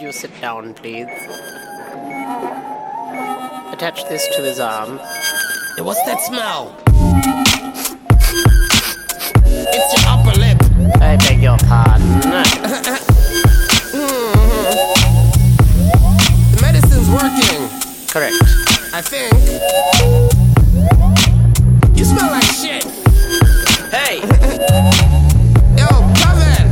Could you sit down, please? Attach this to his arm. Hey, what's that smell? It's your upper lip. I beg your pardon. The medicine's working. Correct. I think. You smell like shit. Hey! Yo, Pavan!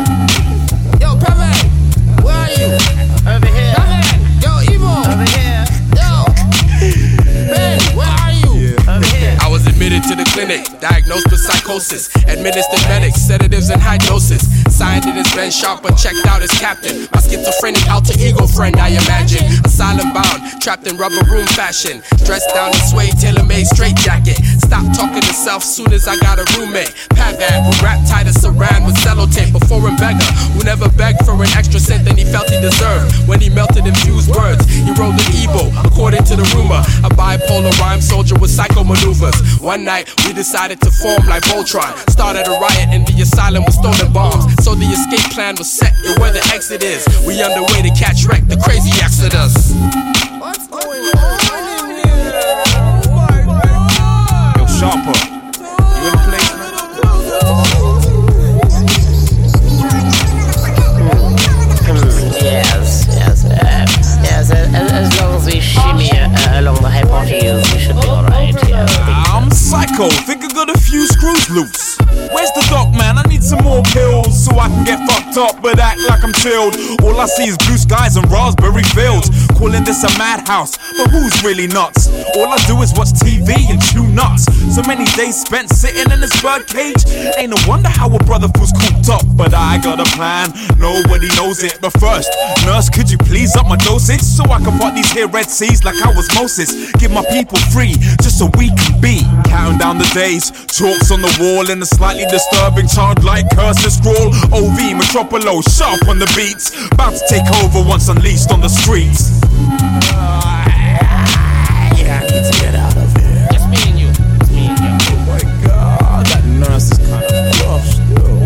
Where are you? Over here. Pavan! Yo, Evo! Over here. Yo! Ben, where are you? Over here. I was admitted to the clinic, diagnosed with psychosis, administered medics, sedatives, and high doses. Signed in his Ben Sharper, checked out as captain. My schizophrenic alter ego friend, I imagine. Asylum bound, trapped in rubber room fashion. Dressed down in suede, tailor-made straight jacket. Stopped talking to self soon as I got a roommate. Pavan, who wrapped tight as saran with sellotape. A foreign beggar, who never begged for an extra cent than he felt he deserved. When he melted infused words, he rolled an Ebo, according to the rumor. A bipolar rhyme soldier with psycho maneuvers. One night, we decided to form like Voltron. Started a riot in the asylum with stolen bombs. So the escape plan was set, and where the exit is, we underway to catch wreck, the crazy exodus. What's going on in here? Yo, Sharper, you in the place, man? Yes, as long as we shimmy along the hypotenuse, we should be alright, yeah. I'm psycho, think I got a few screws loose. Where's the doc, man? I need some more pills so I can get fucked up but act like I'm chilled. All I see is blue skies and raspberry fields. Calling this a madhouse, but who's really nuts? All I do is watch TV and chew nuts. So many days spent sitting in this bird cage. Ain't no wonder how a brother feels cooped up. But I got a plan, nobody knows it. But first, nurse, could you please up my dosage so I can part these here Red Seas like I was Moses? Give my people free, just so we can be. Counting down the days, chalks on the wall in a slightly disturbing childlike cursive scroll. OV Metropolo, sharp on the beats, about to take over once unleashed on the streets. Yeah, I need to get out of here. Just me and you. Oh my God, that nurse is kind of rough still.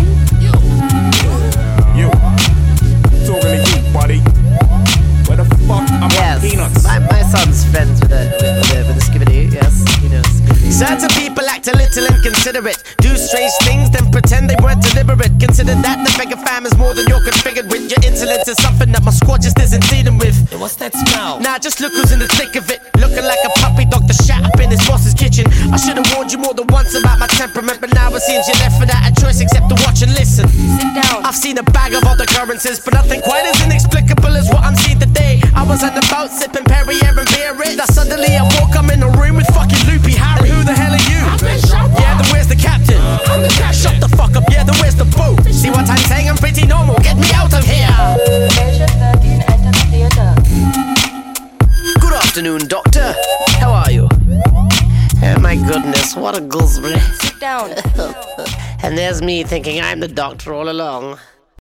You. Talking to you, buddy. Where the fuck are my peanuts? My son's friends with the Skibidi, yes, he knows Skibidi. Certain people act a little inconsiderate, do strange things, then pretend they weren't deliberate. Consider that the beggar fam is more than you're configured with. Your insolence is something that my squad just isn't dealing with. Hey, what's that smell? Nah, just look who's in the thick of it. Looking like a puppy dog that shat up in his boss's kitchen. I should've warned you more than once about my temperament, but now it seems you're left without a choice except to watch and listen. Sit down. I've seen a bag of other occurrences, but nothing quite as inexplicable as what I'm seeing today. I was on the boat sipping Perrier and beer it. Now suddenly I walk, I'm in a room with fucking Loopy Harry. And who the hell are you? Yeah, then where's the captain? I'm the captain. Shut the fuck up, yeah, then where's the boat? See what I'm saying? I'm pretty normal, get me out of here. Patient 13 enter the theater. Good afternoon, doctor. How are you? Oh my goodness, what a gooseberry. Sit down. And there's me thinking I'm the doctor all along.